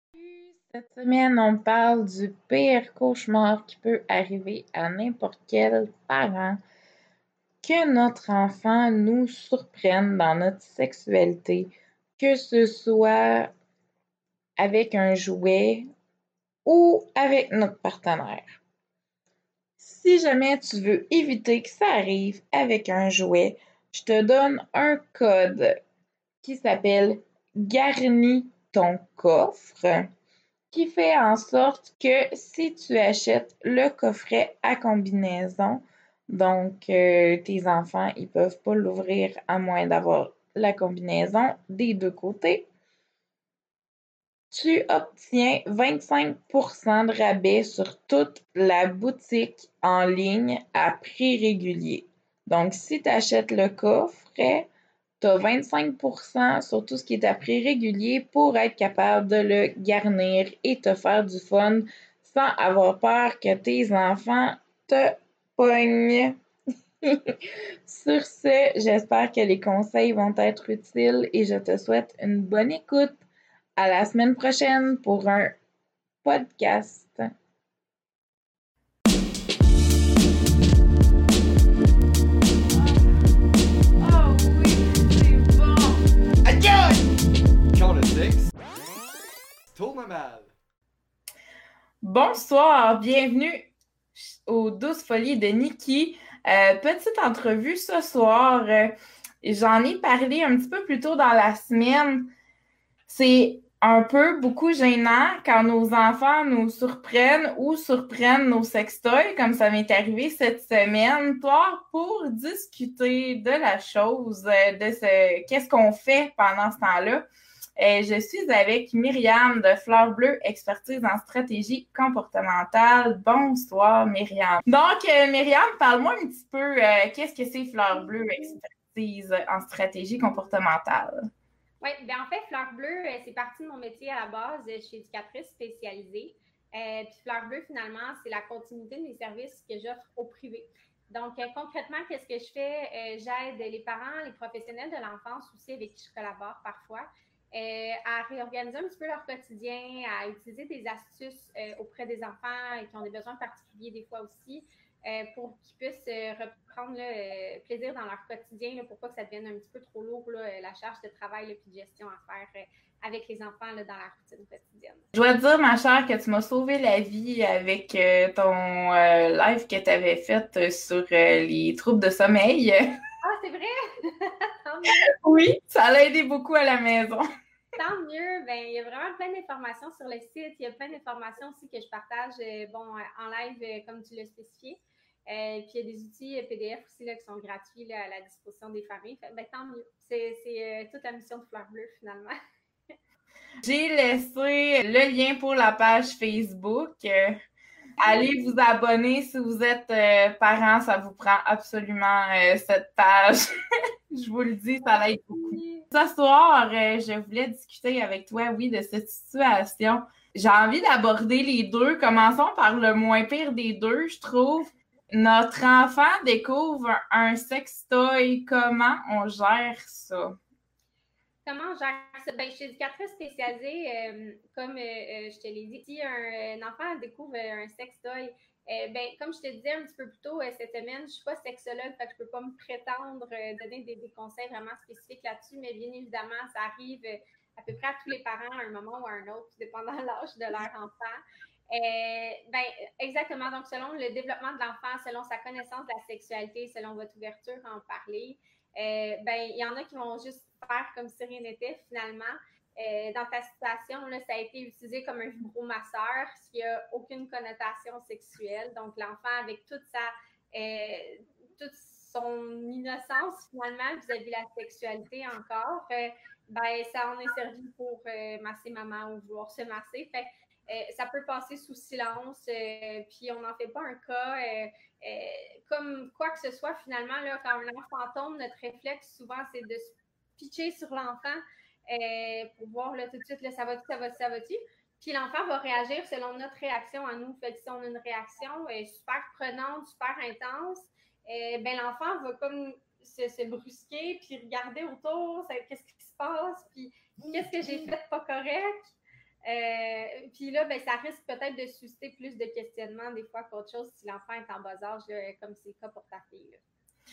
Cette semaine, on parle du pire cauchemar qui peut arriver à n'importe quel parent, que notre enfant nous surprenne dans notre sexualité, que ce soit avec un jouet ou avec notre partenaire. Si jamais tu veux éviter que ça arrive avec un jouet, je te donne un code qui s'appelle Garnis ton coffre, qui fait en sorte que si tu achètes le coffret à combinaison, donc tes enfants, ils peuvent pas l'ouvrir à moins d'avoir la combinaison des deux côtés, tu obtiens 25% de rabais sur toute la boutique en ligne à prix régulier. Donc, si tu achètes le coffret, tu as 25% sur tout ce qui est à prix régulier pour être capable de le garnir et te faire du fun sans avoir peur que tes enfants te pognent. Sur ce, j'espère que les conseils vont être utiles et je te souhaite une bonne écoute. À la semaine prochaine pour un podcast. Oh oui, c'est bon! Aïe! Quand le sexe tourne mal. Bonsoir, bienvenue aux Douces Folies de Nikki. Petite entrevue ce soir. J'en ai parlé un petit peu plus tôt dans la semaine. C'est un peu beaucoup gênant quand nos enfants nous surprennent ou surprennent nos sextoys, comme ça m'est arrivé cette semaine. Toi, pour discuter de la chose, qu'est-ce qu'on fait pendant ce temps-là, je suis avec Myriam de Fleur Bleue, expertise en stratégie comportementale. Bonsoir, Myriam. Donc, Myriam, parle-moi un petit peu, qu'est-ce que c'est Fleur Bleue, expertise en stratégie comportementale? Oui, bien en fait, Fleur Bleue, c'est partie de mon métier à la base. Je suis éducatrice spécialisée. Puis Fleur Bleue, finalement, c'est la continuité de mes services que j'offre au privé. Donc, concrètement, qu'est-ce que je fais? J'aide les parents, les professionnels de l'enfance aussi avec qui je collabore parfois à réorganiser un petit peu leur quotidien, à utiliser des astuces auprès des enfants qui ont des besoins particuliers des fois aussi, pour qu'ils puissent reprendre plaisir dans leur quotidien, là, pour pas que ça devienne un petit peu trop lourd, là, la charge de travail et de gestion à faire avec les enfants là, dans la routine quotidienne. Je dois te dire, ma chère, que tu m'as sauvé la vie avec ton live que tu avais fait sur les troubles de sommeil. Ah, c'est vrai? Oui, ça l'a aidé beaucoup à la maison. Tant mieux. Ben, il y a vraiment plein d'informations sur le site. Il y a plein d'informations aussi que je partage en live, comme tu l'as spécifié. Puis il y a des outils PDF aussi là, qui sont gratuits là, à la disposition des familles. Fait, ben, tant mieux. C'est toute la mission de Fleur Bleue, finalement. J'ai laissé le lien pour la page Facebook. Allez vous abonner si vous êtes parent. Ça vous prend absolument cette page. Je vous le dis, ça l'aide beaucoup. Ce soir, je voulais discuter avec toi, oui, de cette situation. J'ai envie d'aborder les deux. Commençons par le moins pire des deux, je trouve. Notre enfant découvre un sextoy. Comment on gère ça? Comment on gère ça? Ben, je suis éducatrice spécialisée, comme je te l'ai dit. Si un enfant découvre un sextoy, ben, comme je te disais un petit peu plus tôt cette semaine, je ne suis pas sexologue, fait que je ne peux pas me prétendre donner des conseils vraiment spécifiques là-dessus, mais bien évidemment, ça arrive à peu près à tous les parents à un moment ou à un autre, dépendant de l'âge de leur enfant. Ben, exactement. Donc, selon le développement de l'enfant, selon sa connaissance de la sexualité, selon votre ouverture à en parler, ben, il y en a qui vont juste faire comme si rien n'était finalement. Dans ta situation, là, ça a été utilisé comme un vibromasseur, ce qui n'a aucune connotation sexuelle. Donc, l'enfant, avec toute son innocence, finalement, vis-à-vis de la sexualité encore, ben, ça en est servi pour masser maman ou vouloir se masser. Fait ça peut passer sous silence, puis on n'en fait pas un cas. Comme quoi que ce soit, finalement, là, quand un enfant tombe, notre réflexe, souvent, c'est de se pitcher sur l'enfant pour voir là, tout de suite, là, ça va-tu, ça va-tu, ça va-tu. Puis l'enfant va réagir selon notre réaction à nous. Fait que si on a une réaction super prenante, super intense, ben l'enfant va comme se brusquer, puis regarder autour, qu'est-ce qui se passe, puis qu'est-ce que j'ai fait de pas correct. Puis là, ben, ça risque peut-être de susciter plus de questionnements des fois qu'autre chose si l'enfant est en bas âge, là, comme c'est le cas pour ta fille. Là.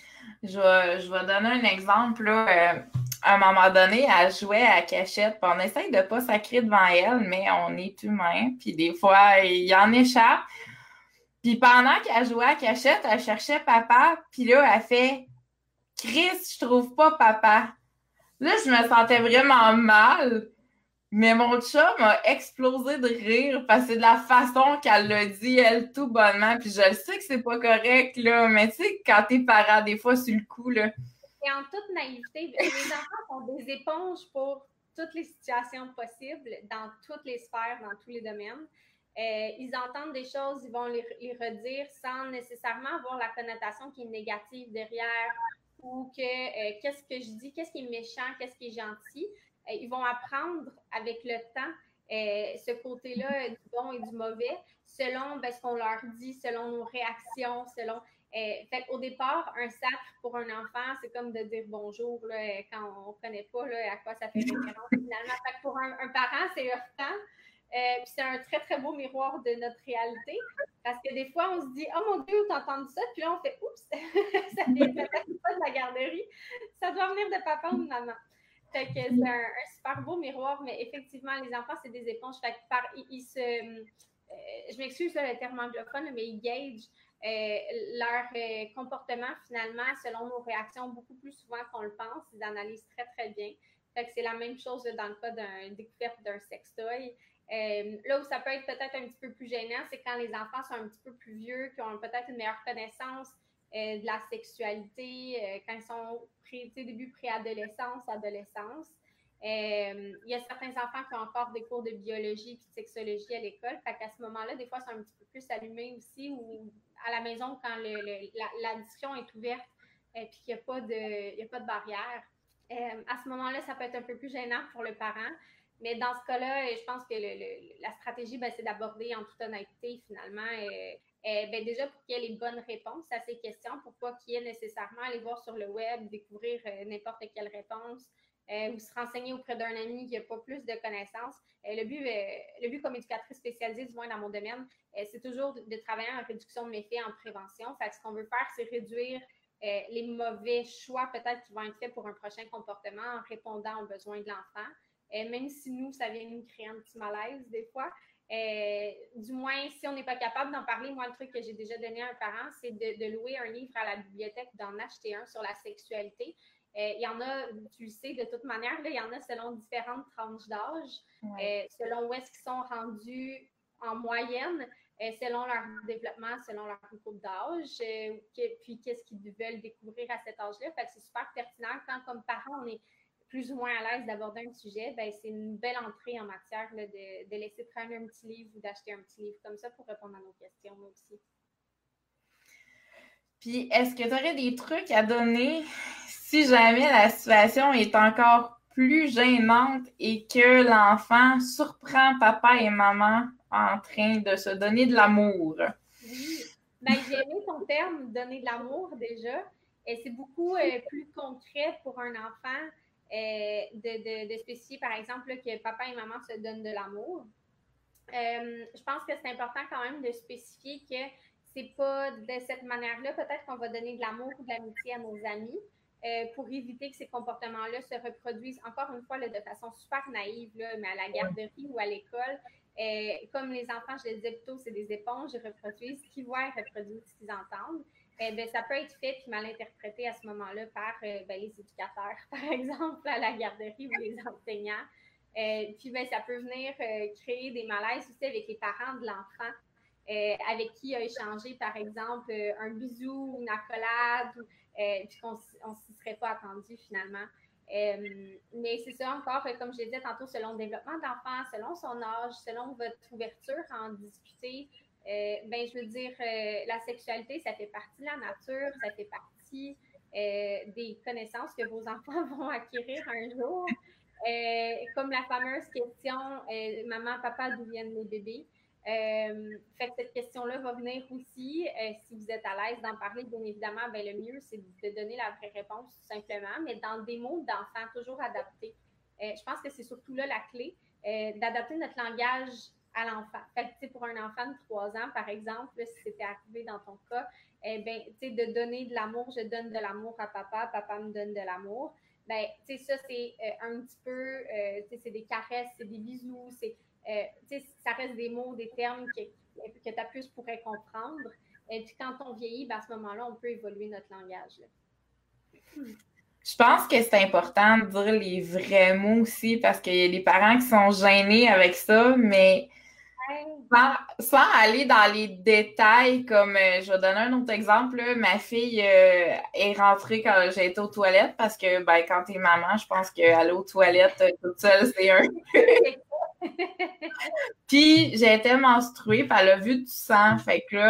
Je vais donner un exemple. Là. À un moment donné, elle jouait à cachette. Puis on essaye de ne pas sacrer devant elle, mais on est humain. Puis des fois, il y en échappe. Puis pendant qu'elle jouait à cachette, elle cherchait papa. Puis là, elle fait « Chris, je trouve pas papa. » Là, je me sentais vraiment mal. Mais mon chum a explosé de rire parce que c'est de la façon qu'elle l'a dit, elle, tout bonnement. Puis je le sais que c'est pas correct, là. Mais tu sais, quand t'es parent, des fois, sur le coup, là. Et en toute naïveté, les enfants sont des éponges pour toutes les situations possibles, dans toutes les sphères, dans tous les domaines. Ils entendent des choses, ils vont les redire sans nécessairement avoir la connotation qui est négative derrière ou que qu'est-ce que je dis, qu'est-ce qui est méchant, qu'est-ce qui est gentil. Ils vont apprendre avec le temps ce côté-là du bon et du mauvais selon ce qu'on leur dit, selon nos réactions, selon... fait au départ, un sacre pour un enfant, c'est comme de dire bonjour là, quand on ne connaît pas là, à quoi ça fait référence finalement. Fait pour un parent, c'est heurtant. Puis c'est un très, très beau miroir de notre réalité. Parce que des fois, on se dit « Oh mon Dieu, t'as entendu ça? » Puis là, on fait « Oups, ça vient peut-être pas de la garderie. Ça doit venir de papa ou de maman. » Fait que c'est un super beau miroir, mais effectivement, les enfants, c'est des éponges. Fait que ils se... je m'excuse le terme anglophone, mais ils gagent leur comportement finalement selon nos réactions beaucoup plus souvent qu'on le pense. Ils analysent très, très bien. Fait que c'est la même chose dans le cas d'une découverte d'un sextoy. Là où ça peut être peut-être un petit peu plus gênant, c'est quand les enfants sont un petit peu plus vieux, qui ont peut-être une meilleure connaissance de la sexualité, quand ils sont début préadolescence, adolescence. Il y a certains enfants qui ont encore des cours de biologie et de sexologie à l'école. Fait qu'à ce moment-là, des fois, c'est un petit peu plus allumé aussi, ou à la maison, quand la discussion est ouverte et qu'il n'y a pas de barrière. À ce moment-là, ça peut être un peu plus gênant pour le parent. Mais dans ce cas-là, je pense que la stratégie, c'est d'aborder en toute honnêteté, finalement, déjà pour qu'il y ait les bonnes réponses à ces questions, pour pas qu'il y ait nécessairement aller voir sur le web, découvrir n'importe quelle réponse, ou se renseigner auprès d'un ami qui n'a pas plus de connaissances. Le but comme éducatrice spécialisée, du moins dans mon domaine, c'est toujours de travailler en réduction de méfaits, en prévention. Fait que ce qu'on veut faire, c'est réduire les mauvais choix peut-être qui vont être faits pour un prochain comportement en répondant aux besoins de l'enfant. Même si nous, ça vient nous créer un petit malaise des fois. Du moins, si on n'est pas capable d'en parler, moi, le truc que j'ai déjà donné à un parent, c'est de louer un livre à la bibliothèque, d'en acheter un sur la sexualité. Il y en a, tu le sais, de toute manière, là, il y en a selon différentes tranches d'âge, selon où est-ce qu'ils sont rendus en moyenne, selon leur développement, selon leur groupe d'âge, puis qu'est-ce qu'ils veulent découvrir à cet âge-là. Fait que c'est super pertinent quand, comme parent, on est plus ou moins à l'aise d'aborder un sujet, c'est une belle entrée en matière là, de laisser traîner un petit livre ou d'acheter un petit livre comme ça pour répondre à nos questions aussi. Puis, est-ce que tu aurais des trucs à donner si jamais la situation est encore plus gênante et que l'enfant surprend papa et maman en train de se donner de l'amour? Oui, j'ai aimé ton terme, donner de l'amour déjà. Et c'est beaucoup plus concret pour un enfant de spécifier, par exemple, là, que papa et maman se donnent de l'amour. Je pense que c'est important quand même de spécifier que c'est pas de cette manière-là. Peut-être qu'on va donner de l'amour ou de l'amitié à nos amis pour éviter que ces comportements-là se reproduisent, encore une fois, là, de façon super naïve, là, mais à la garderie ou à l'école. Comme les enfants, je le disais plus tôt, c'est des éponges, ils reproduisent ce qu'ils voient, ils reproduisent ce qu'ils entendent. Ça peut être fait puis mal interprété à ce moment-là par les éducateurs, par exemple, à la garderie ou les enseignants. Puis ça peut venir créer des malaises aussi avec les parents de l'enfant, avec qui il a échangé, par exemple, un bisou, une accolade, puis qu'on ne s'y serait pas attendu finalement. Mais c'est ça encore, comme je l'ai dit tantôt, selon le développement de l'enfant, selon son âge, selon votre ouverture à en discuter. Je veux dire, la sexualité, ça fait partie de la nature, ça fait partie des connaissances que vos enfants vont acquérir un jour. Comme la fameuse question maman, papa, d'où viennent les bébés? Fait que cette question-là va venir aussi. Si vous êtes à l'aise d'en parler, bien évidemment, le mieux, c'est de donner la vraie réponse tout simplement, mais dans des mots d'enfant toujours adaptés. Je pense que c'est surtout là la clé, d'adapter notre langage à l'enfant. Fait que, tu sais, pour un enfant de 3 ans, par exemple, là, si c'était arrivé dans ton cas, ben, tu sais, de donner de l'amour, je donne de l'amour à papa, papa me donne de l'amour. Ben, tu sais, ça, c'est un petit peu, tu sais, c'est des caresses, c'est des bisous, c'est, tu sais, ça reste des mots, des termes que ta puce pourrait comprendre. Et puis quand on vieillit, ben, à ce moment-là, on peut évoluer notre langage. Là. Je pense que c'est important de dire les vrais mots aussi parce qu'il y a des parents qui sont gênés avec ça, mais sans aller dans les détails, comme je vais donner un autre exemple, là, ma fille est rentrée quand j'ai été aux toilettes parce que ben, quand t'es maman, je pense qu'aller aux toilettes toute seule, c'est un. Puis j'ai été menstruée, puis elle a vu du sang. Fait que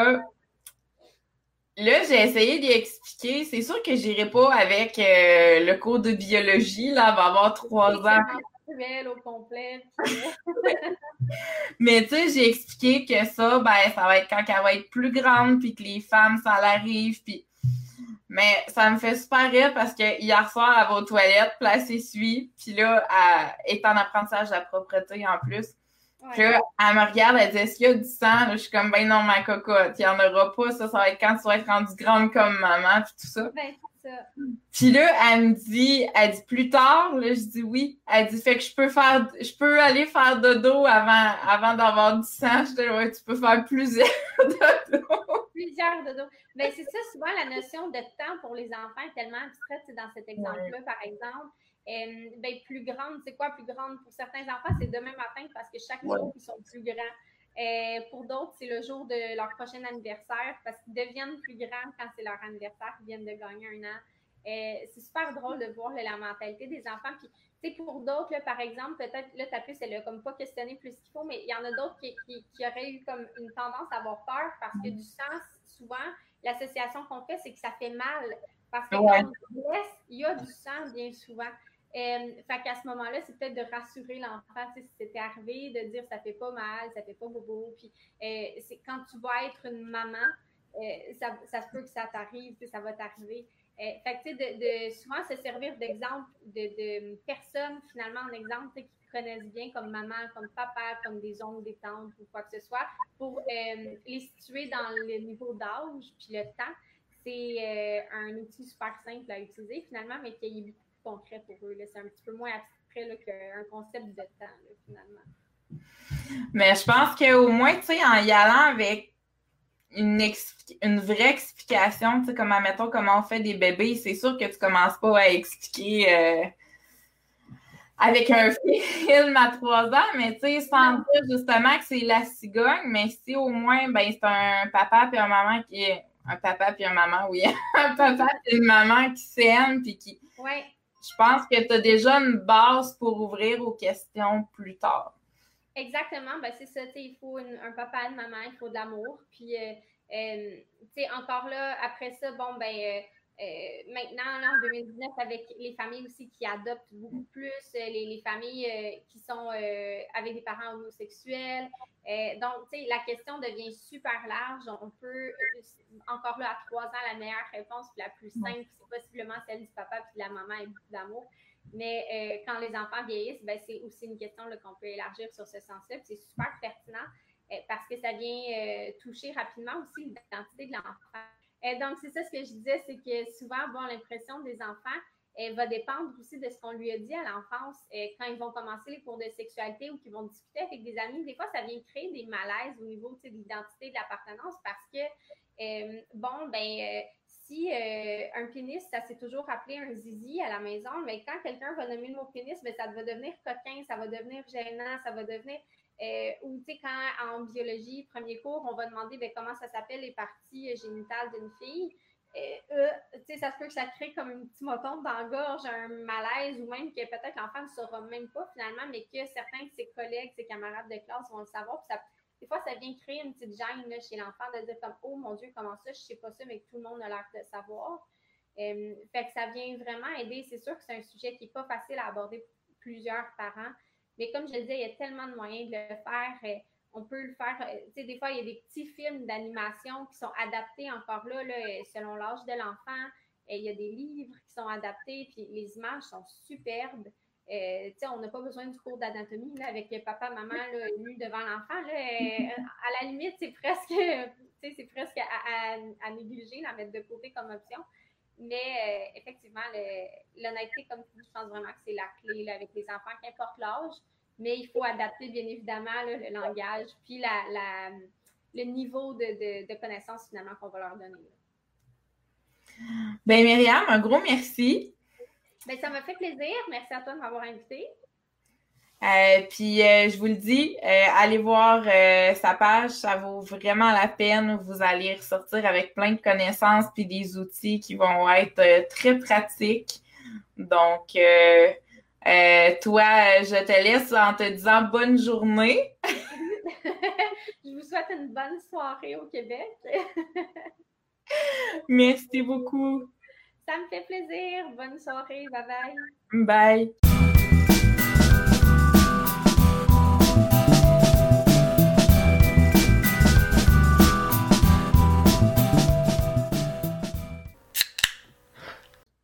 là, j'ai essayé d'y expliquer. C'est sûr que j'irai pas avec le cours de biologie, là, elle va avoir 3 ans. Au complet. Mais tu sais, j'ai expliqué que ça, ben, ça va être quand elle va être plus grande, puis que les femmes, ça l'arrive, puis... Mais ça me fait super rire parce que hier soir, elle va aux toilettes, puis elle s'essuie, puis là, elle est en apprentissage de la propreté en plus. Puis là, elle me regarde, elle dit, est-ce qu'il y a du sang? Là, je suis comme, ben non, ma cocotte, il n'y en aura pas, ça va être quand tu vas être rendue grande comme maman, puis tout ça. Ben, c'est ça. Puis là, elle dit plus tard, là, je dis oui. Elle dit, fait que je peux aller faire dodo avant d'avoir du sang. Je dis, ouais, tu peux faire plusieurs dodo. Plusieurs dodo. Ben, c'est ça, souvent, la notion de temps pour les enfants est tellement abstraite, dans cet exemple-là, par exemple. Ben, plus grande, c'est quoi plus grande? Pour certains enfants, c'est demain matin parce que chaque jour, ils sont plus grands. Pour d'autres, c'est le jour de leur prochain anniversaire parce qu'ils deviennent plus grands quand c'est leur anniversaire, ils viennent de gagner 1 an. C'est super drôle de voir la mentalité des enfants. Puis, tu sais, pour d'autres, là, par exemple, peut-être, là, ta puce, elle a comme pas questionné plus qu'il faut, mais il y en a d'autres qui auraient eu comme une tendance à avoir peur parce que du sang, souvent, l'association qu'on fait, c'est que ça fait mal. Parce que quand on blesse, il y a du sang bien souvent. Fait qu'à ce moment-là, c'est peut-être de rassurer l'enfant, si c'était arrivé, de dire ça fait pas mal, ça fait pas bobo. Puis c'est quand tu vas être une maman, ça se peut que ça t'arrive, ça va t'arriver. Fait que tu sais, de souvent se servir d'exemple, de personnes finalement en exemple qui connaissent bien comme maman, comme papa, comme des oncles, des tantes ou quoi que ce soit, pour les situer dans le niveau d'âge puis le temps. C'est un outil super simple à utiliser finalement, mais qui est beaucoup concret pour eux. Là. C'est un petit peu moins abstrait qu'un concept de temps, là, finalement. Mais je pense qu'au moins, tu sais, en y allant avec une vraie explication, tu sais, comme, admettons, comment on fait des bébés, c'est sûr que tu commences pas à expliquer avec un film à 3 ans, mais tu sais, sans dire justement que c'est la cigogne, mais si au moins, ben, c'est un papa puis un maman qui est... Un papa puis une maman, oui. Un papa puis une maman qui s'aiment puis qui... Ouais. Je pense que tu as déjà une base pour ouvrir aux questions plus tard. Exactement, ben c'est ça, tu sais, il faut un papa, une maman, il faut de l'amour. Puis, tu sais, encore là, après ça, bon, ben, maintenant, là, en 2019, avec les familles aussi qui adoptent beaucoup plus, les familles qui sont avec des parents homosexuels. Donc, tu sais, la question devient super large. On peut, encore là, à 3 ans, la meilleure réponse, puis la plus simple, c'est possiblement celle du papa puis de la maman et beaucoup d'amour. Mais quand les enfants vieillissent, ben, c'est aussi une question là, qu'on peut élargir sur ce sens-là. C'est super pertinent parce que ça vient toucher rapidement aussi l'identité de l'enfant. Donc, c'est ça ce que je disais, c'est que souvent, bon, l'impression des enfants va dépendre aussi de ce qu'on lui a dit à l'enfance quand ils vont commencer les cours de sexualité ou qu'ils vont discuter avec des amis. Des fois, ça vient créer des malaises au niveau de l'identité, de l'appartenance parce que, bon, ben... si un pénis, ça s'est toujours appelé un zizi à la maison, mais quand quelqu'un va nommer le mot pénis, ben, ça va devenir coquin, ça va devenir gênant, ça va devenir... ou tu sais, quand en biologie, premier cours, on va demander ben, comment ça s'appelle les parties génitales d'une fille. Tu sais, ça se peut que ça crée comme un petit moton dans la gorge, un malaise, ou même que peut-être l'enfant ne saura même pas finalement, mais que certains de ses collègues, ses camarades de classe vont le savoir, puis ça... Des fois, ça vient créer une petite gêne là, chez l'enfant de dire comme « Oh mon Dieu, comment ça, je sais pas ça, mais que tout le monde a l'air de savoir. » Fait que ça vient vraiment aider. C'est sûr que c'est un sujet qui n'est pas facile à aborder pour plusieurs parents, mais comme je le disais, il y a tellement de moyens de le faire. On peut le faire, tu sais, des fois, il y a des petits films d'animation qui sont adaptés encore là selon l'âge de l'enfant. Il y a des livres qui sont adaptés, puis les images sont superbes. On n'a pas besoin du cours d'anatomie là, avec papa, maman là, nus devant l'enfant. Là, à la limite, c'est presque à négliger, la mettre de côté comme option. Mais effectivement, l'honnêteté, comme tu dis, je pense vraiment que c'est la clé là, avec les enfants, qu'importe l'âge. Mais il faut adapter, bien évidemment, là, le langage, puis le niveau de connaissance, finalement, qu'on va leur donner. Là. Ben, Myriam, un gros merci. Ben, ça m'a fait plaisir. Merci à toi de m'avoir invitée. Puis je vous le dis, allez voir sa page, ça vaut vraiment la peine. Vous allez ressortir avec plein de connaissances puis des outils qui vont être très pratiques. Donc, toi, je te laisse en te disant bonne journée. Je vous souhaite une bonne soirée au Québec. Merci beaucoup. Ça me fait plaisir. Bonne soirée. Bye bye. Bye.